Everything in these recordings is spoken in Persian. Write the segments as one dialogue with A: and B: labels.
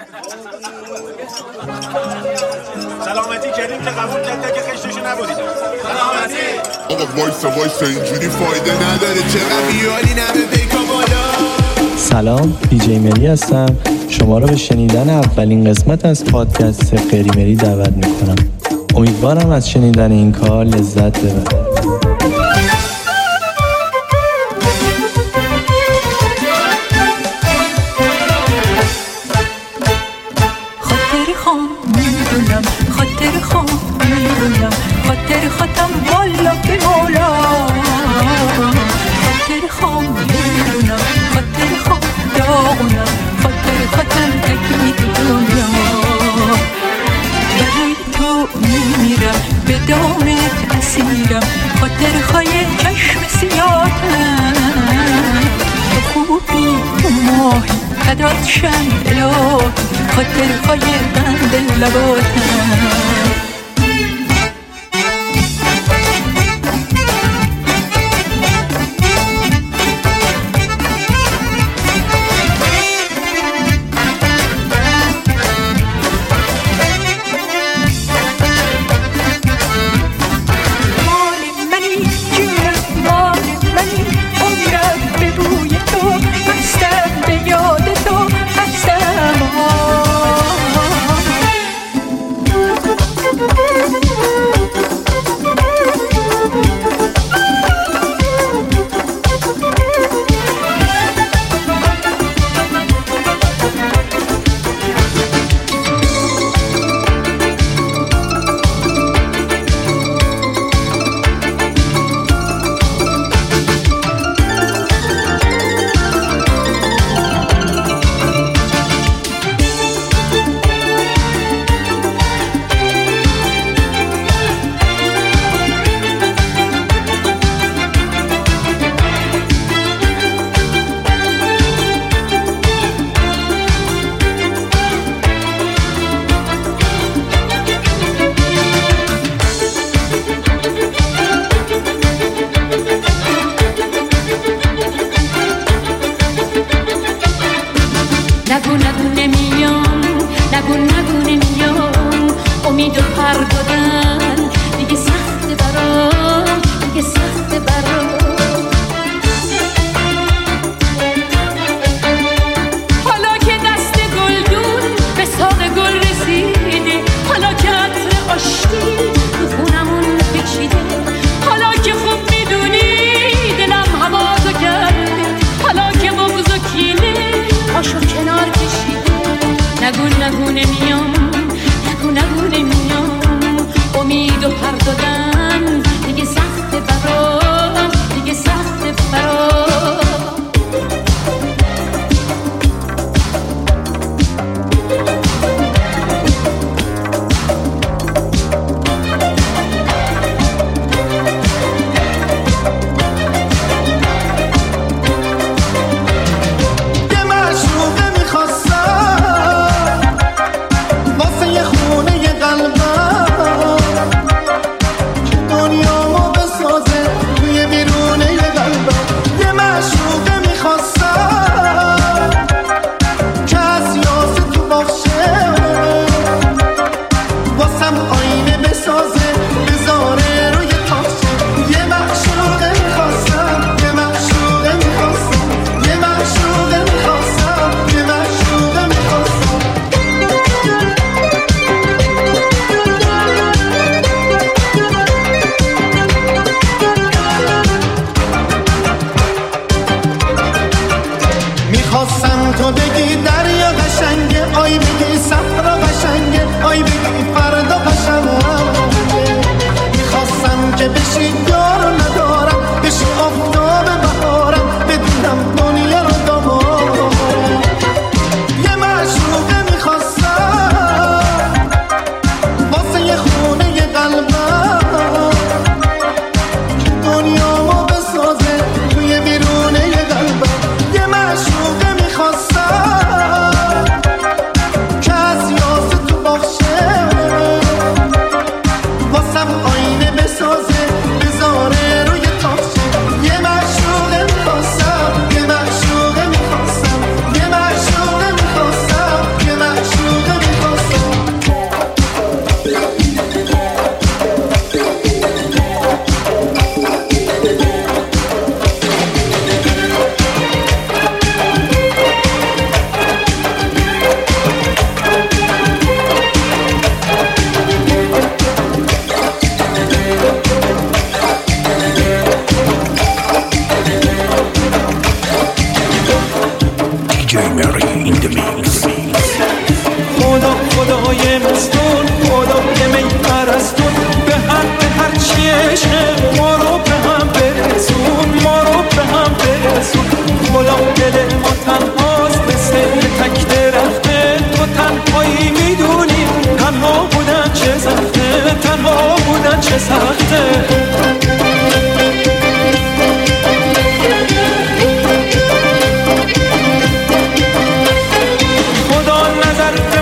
A: سلامتی کردیم که قبول کرده که خشتشو نبودید. سلامتی.
B: آقا وایسا اینجوری فایده نداره، چقدر بیالی نمه پیکا بالا.
C: سلام، دیجی مری هستم. شما رو به شنیدن اولین قسمت از پادکست قری مری دعوت میکنم. امیدوارم از شنیدن این کار لذت ببرید.
D: خاطر خودم والا به مولا، خاطر خام میدونم، خاطر خام داغونم، خاطر خودم تکید دنیا. برای تو میمیرم، به دامت اسیرم، خاطر خای چشم سیاتم. تو خوبی تو ماهی فدات شم الهی، خاطر خای بند لباتم.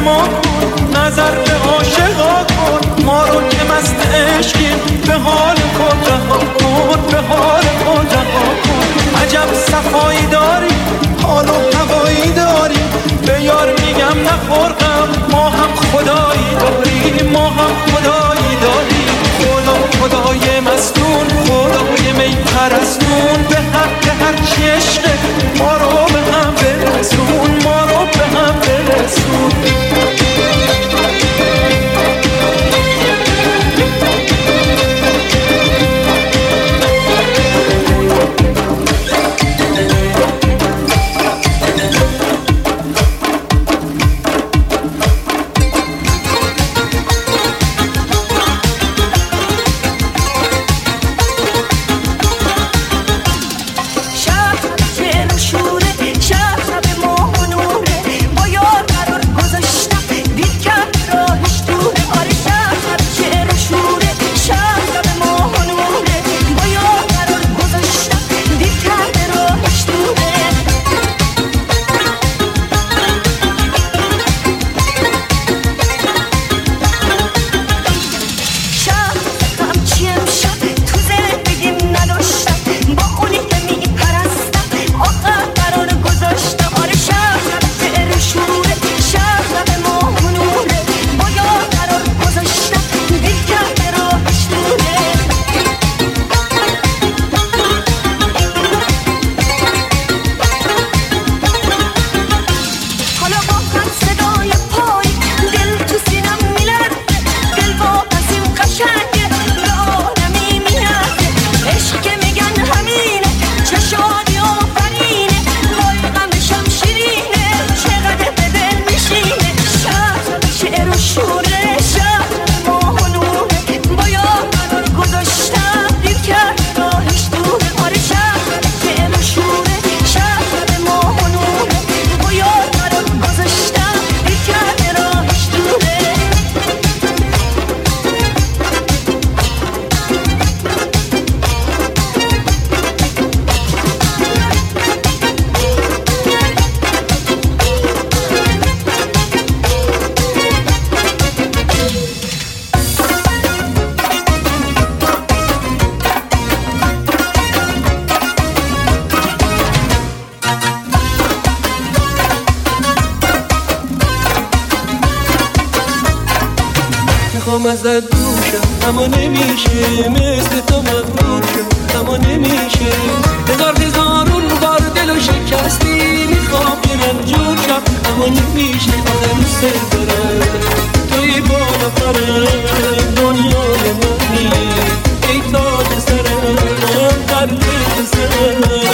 E: ما کن، نظر به عاشقا کن، ما رو که مست عشقیم به حال خود رها کن، به حال خود رها کن. عجب صفایی داری، حال و هوایی داری، به یار میگم نخورقم، ما هم خدایی داریم، ما هم خدایی داریم. خدای مستون، خدای می پرستون، به حق هرچی عشقه ما رو به هم برسون، ما رو به هم برسون.
F: میخوام ازت دور شم اما نمیشه، مثل تو مغرور شم اما نمیشه. هزارون بار دلو شکستی، میخوام که رنجور شم اما نمیشه. آخه دوست دارم توی بالا پرم، دنیای منی ای تاج سرم، در دل سرم.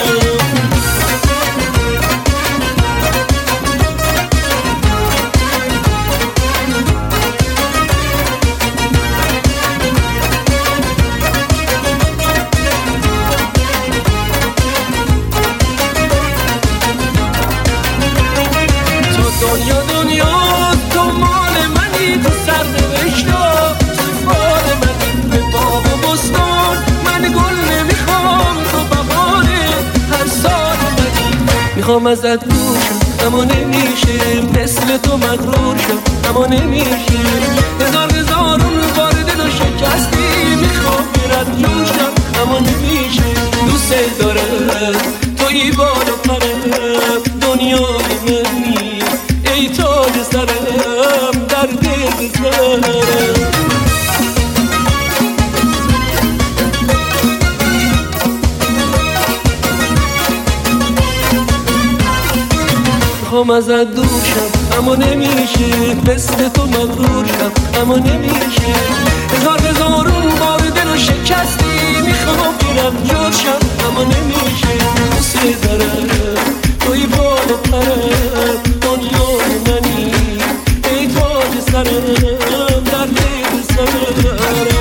F: دنیا تو مال منی، تو سر نوشتا سفال منی، به باغ و بستان من گل نمیخوام، تو بهاره هر سال منی. میخوام ازت دور شم اما نمیشه، مثل تو مغرور شم اما نمیشه. هزارون بار دلو شکستی، میخوام برد جور شم اما نمیشه. دوست دارم توی بالا پرم، دنیای منی ای تاج سرم، در دل سرم. میخوام ازت دور شم اما نمیشه، مثل تو مغرور شم اما نمیشه. هزارون بار دلو شکستی، میخوام برم جور شم اما نمیشه. دوست دارم توی بالا پرم، دنیای منی ای تاج سرم، در دل سرم.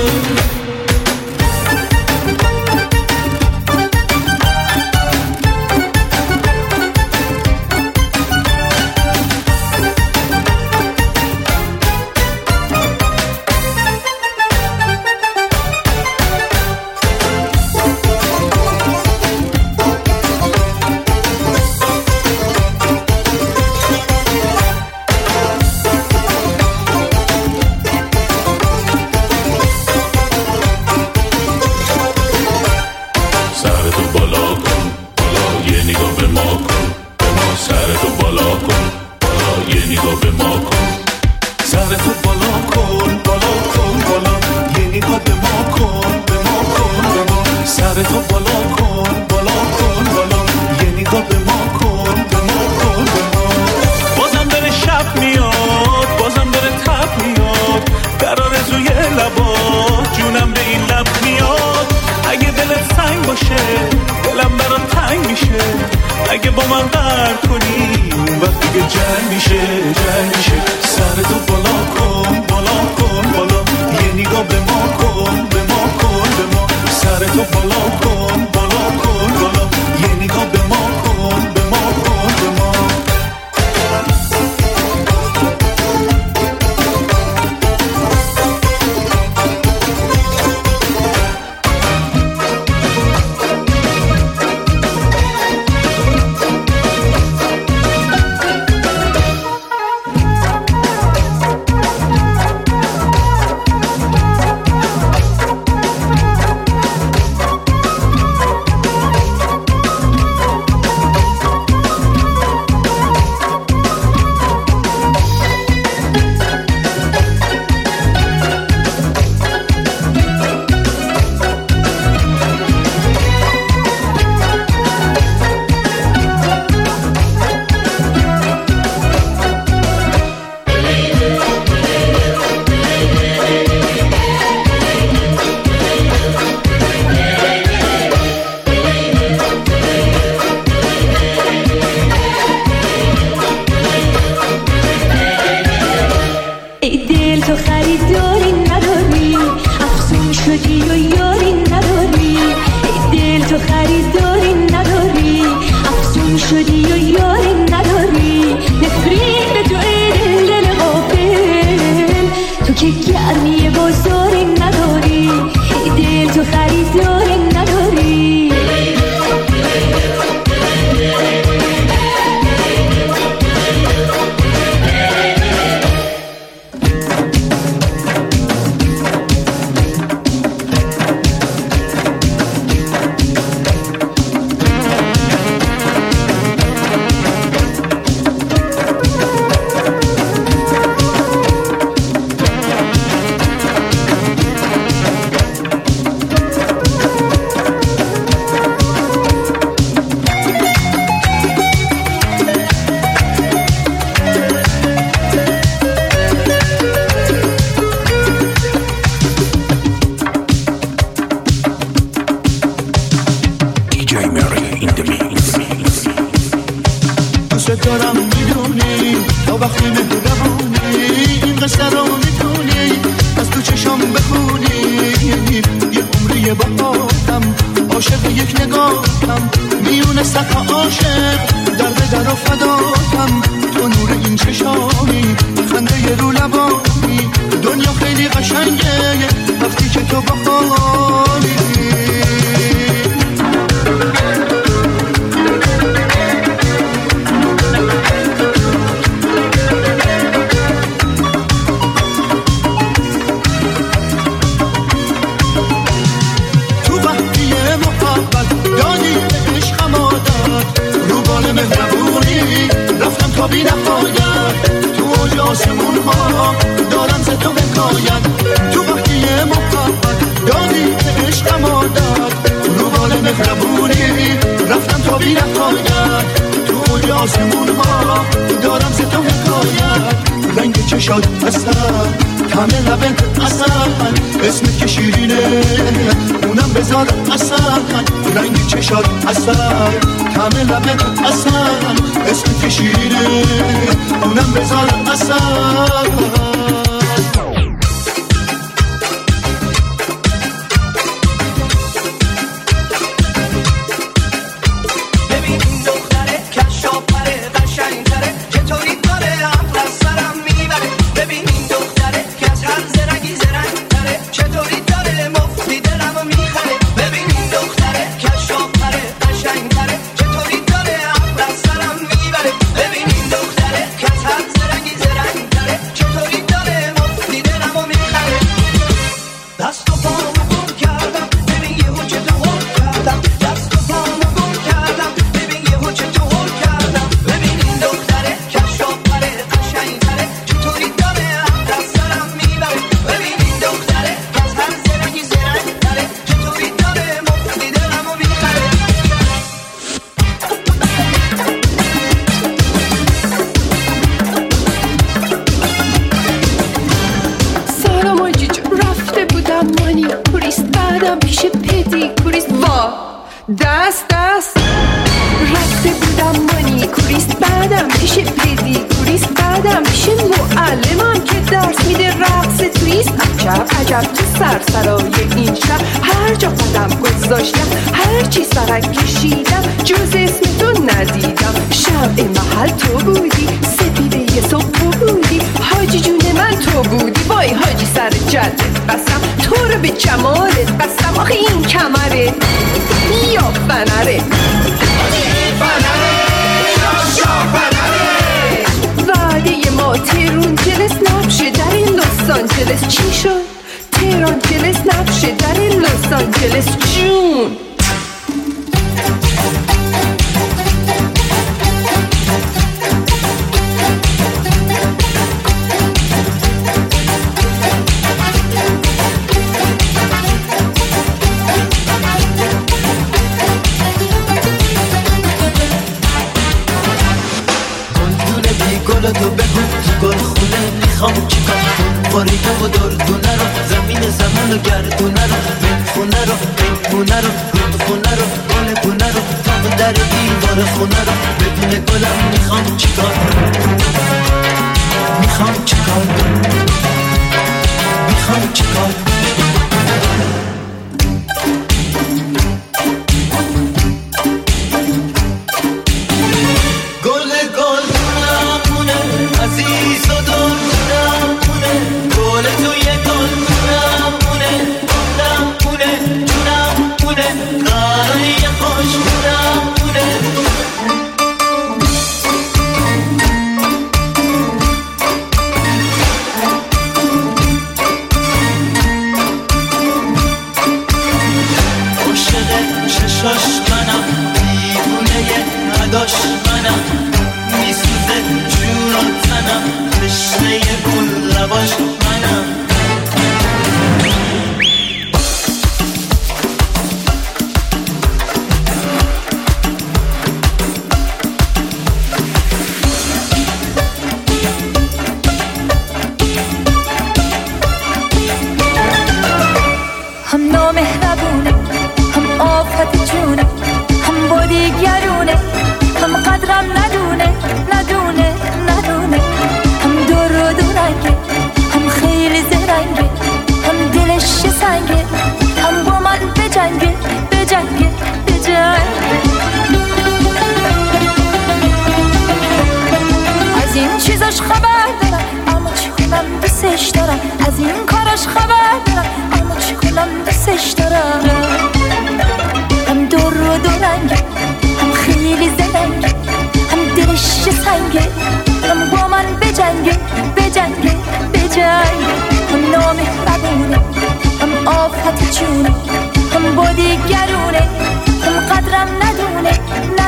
F: نگاه به ما کن. سر تو بالا کن بالا کن بالا، یه نگاه به ما کن به ما کن به ما. سر تو بالا کن بالا کن بالا، یه نگاه به ما کن به ما کن به ما. بازم داره شب میاد، بازم داره تب میاد، در آرزوی لبات جونم به این لب میاد. اگه دلت سنگ باشه دلم برات تنگ میشه، اگه با من قهر کنی اون وقت دیگه جنگ میشه جنگ میشه. سر تو بالا کن بالا کن بالا، یه نگاه به ما کن به ما کن به ما. سر تو بالا کن بالا کن بالا، یه نگاه به ما کن به ما کن به ما.
G: چطوری بودم مانی کوریست، بعدم پیش پدی کوریست. وا دست رفته بودم مانی کوریست، بعدم پیش پدی کوریست، بعدم پیش معلمم که درس میده رقص تویست. عجب تو سرسرای این شهر هر جا قدم گذاشتم، هر چی سرک کشیدم جز اسم تو ندیدم. شمع محل تو بودی، سپیده یه صبح بودی، حاجی جون من تو بودی. وای حاجی سر جدت بسم، تو رو به جمالت بسم. آخه این کمره یا فنره، وعده ما تهران جلس نبشه در این لس آنجلس. چی شد؟ تهران جلس نبشه در این لس آنجلس جون.
H: تو بگو تو گل خونه میخوام چیکار کنم، باریده و دردونه رو، زمین زمان و گردونه رو، خونه رو خونه رو، رودخونه رو، گل گونه رو، تا در دیوار خونه رو، بدون گلم میخوام چیکار کنم، میخوام چیکار کنم، میخوام چیکار کنم. عزیز و دلم مونه، گل توی گلدونم مونه، گلم مونه، جونم مونه، قراره یه خوشگونم مونه. عاشق چشاش منم، دیوونه نداش منم، میسوزه جون و تنم، تشنه گل لباش منم.
D: هم نامهربونه، هم آفت جونه، هم بادیگرونه، هم قدرم ندونه، هم دور و دورنگه، هم خیلی زرنگه، هم دلش سنگه، هم با من بجنگه. از این چیزاش خبر دارم اما چی کنم دوستش دارم، از این کاراش خبر دارم اما چی کنم دوستش دارم. هم دور و دورنگه، هم خیلی زرنگه، هم دلش سنگه، هم با من بجنگه. هم نامهربونه، هم آفت جونه، هم بادیگرونه، هم قدرم ندونه.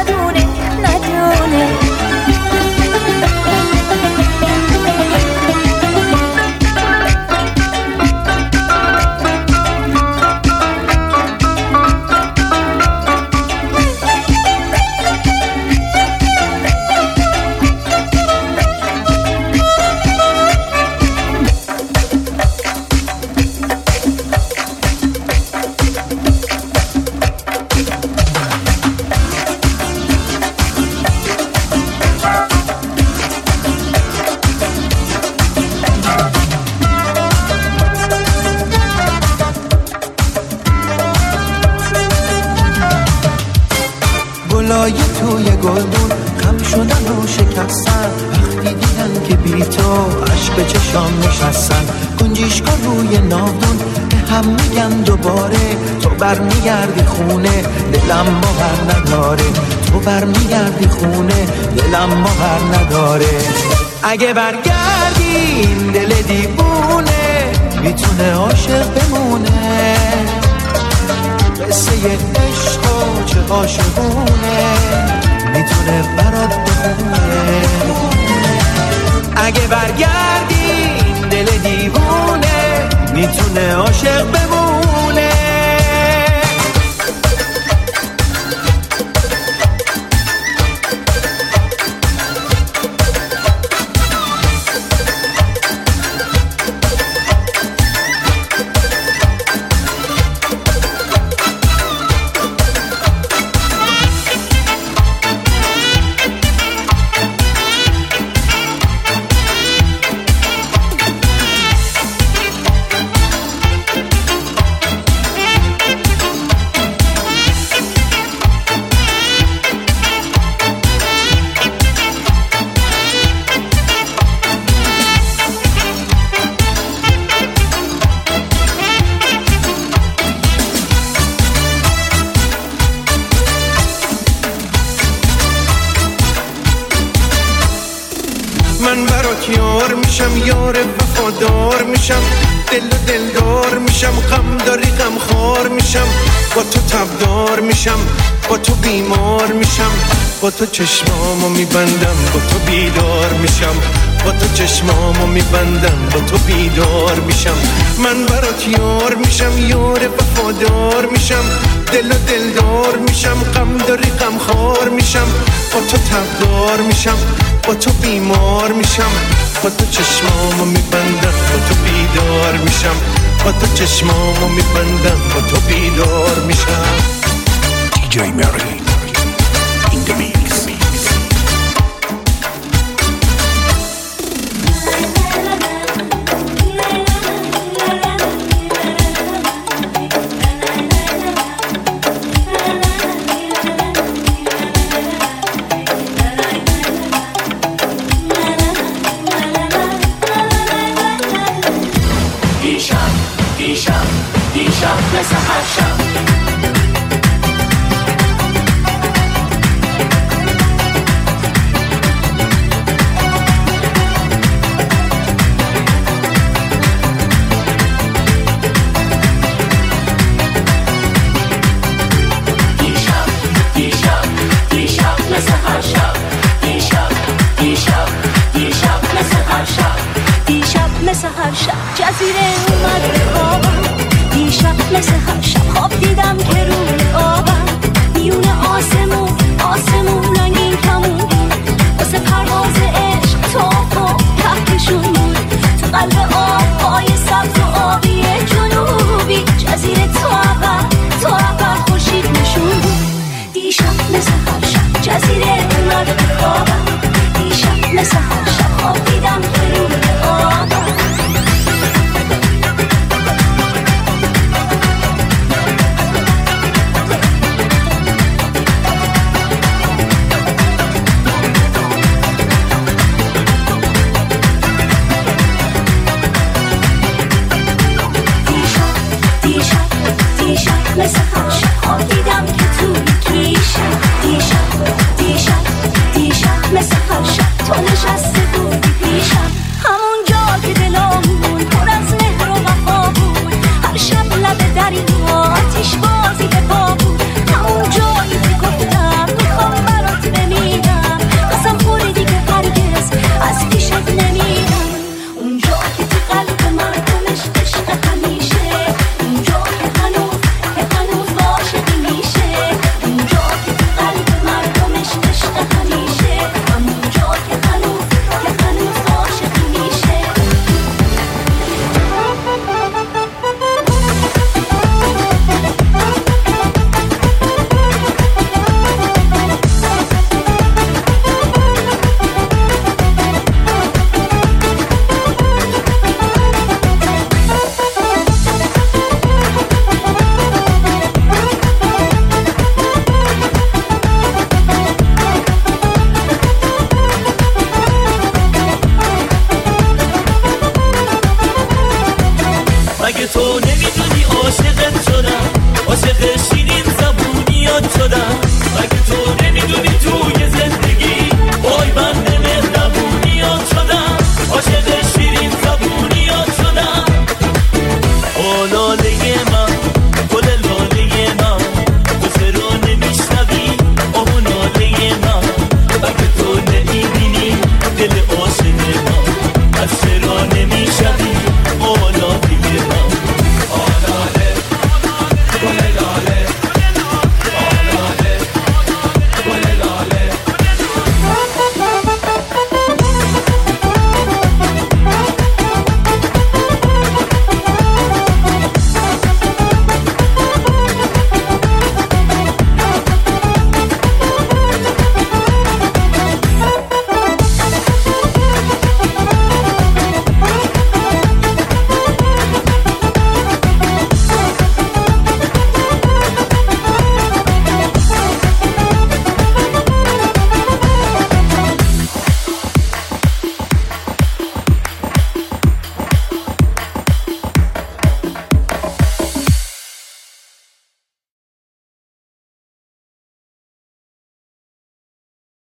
H: گلای توی گلدون خم شدن و شکستن، وقتی دیدن که بی تو عشق به چشام نشستن. گنجیشکا روی ناودون به هم میگن دوباره، تو برمیگردی خونه دلم باور نداره، تو برمیگردی خونه دلم باور نداره. اگه برگردی این دل دیوونه میتونه عاشق بمونه، قصه عشق و چه عاشقونه میتونه برات بخونه. اگه برگردی این دل دیوونه میتونه عاشق بمونه.
I: میشم، یار وفادار میشم، دل و دلدار میشم، غم داری غم خار میشم، با تو تبدار میشم، با تو بیمار میشم، با تو چشمامو میبندم، با تو بیدار میشم، با تو چشمامو میبندم، با تو بیدار میشم. من برات یار میشم، یار وفادار میشم، دل و دلدار میشم، غم داری غم خار میشم، با تو تبدار میشم، با تو بیمار میشم، با تو چشمامو میبندم، با تو بیدار میشم، با تو چشمامو میبندم، با تو بیدار میشم.
J: DJ Mary in the mix.
K: دیشب مثل هر شب
D: مثل هر شب جزیره اومد به خوابم، دیشب مثل هر شب خواب دیدم که روی آبم، میون آسمون رنگین کمون واسه پرواز عشق توف و کهکشون بود، تو قلب آبهای سبز و آبی جنوبی جزیره تو اول خورشید نشون بود. دیشب مثل هر شب جزیره اومد به خوابم، دیشب مثل هر شب خواب دیدم که روی آبم. مثل هر شب خواب دیدم که توی کیشه، دیشب مثل هر شب تو نشسته بودی پیشم، همون جا که دلامون پر از مهر و وفا بود، هر شب لب دریا آتیش بازی به پا بود، همون جایی که گفتم میخوام برات بمیرم، قسم خوردی که هرگز از پیشت نمیرم، اونجا که تو قلب مردمش عشق همیشه، اونجا که هنوز عاشقی میشه، اونجا که تو قلب مردمش عشق همیشه، همونجا که هنوز عاشقی میشه.
K: مگه تو نمیدونی عاشق